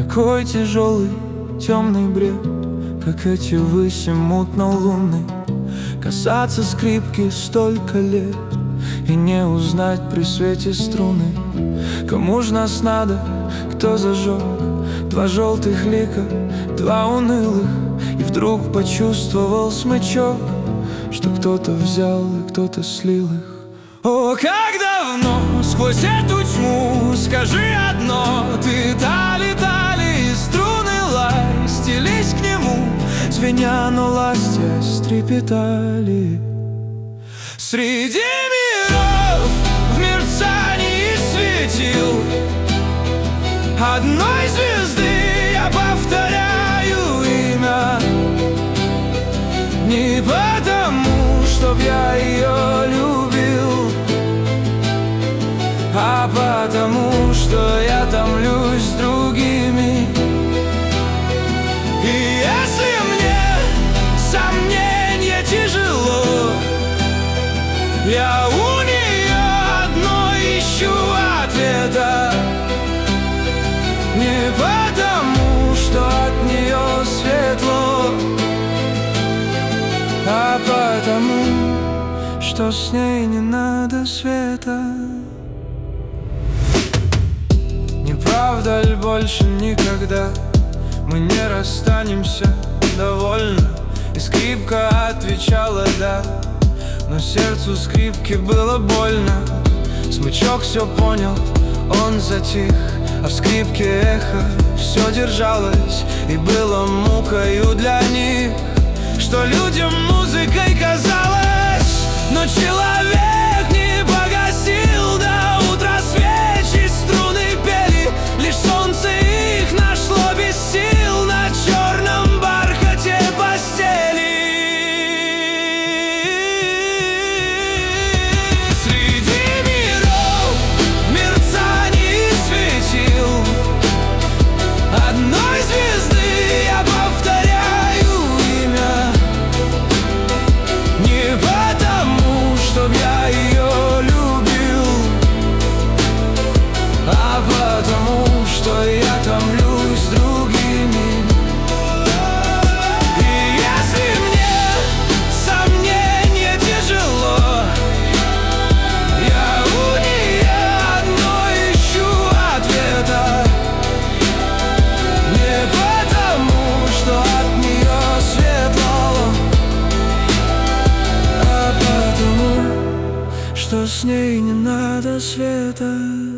Такой тяжелый, темный бред, как эти выси мутно-лунные. Касаться скрипки столько лет и не узнать при свете струны. Кому ж нас надо, кто зажег два желтых лика, два унылых? И вдруг почувствовал смычок, что кто-то взял и кто-то слил их. О, как давно сквозь эту тьму, скажи одно, ты тали, и струны лай стелись к нему, звеня, но ластясь, трепетали. Среди миров в мерцании светил одной звезды я повторяю имя. Не потому, чтоб я ее любил, а потому, что я томлюсь с другими. И если мне сомненье тяжело, я у нее одно ищу ответа. Не потому, что от нее светло, а потому, что с ней не надо света. Не правда ли больше никогда мы не расстанемся довольно? И скрипка отвечала да, но сердцу скрипки было больно. Смычок все понял, он затих, а в скрипке эхо все держалось. И было мукою для них, что людям музыкой казалось. Но человек не погасил до утра свечи, струны пели, лишь солнце их нашло без сил на черном бархате постели. Среди миров в мерцании светил одной звезды я повторяю имя. Не потому, чтоб я ее любил, а потому, что я томлюсь с другими. И если мне сомненье тяжело, я у нее одно ищу ответа. Не потому, что от нее светло, а потому, что с ней не надо света.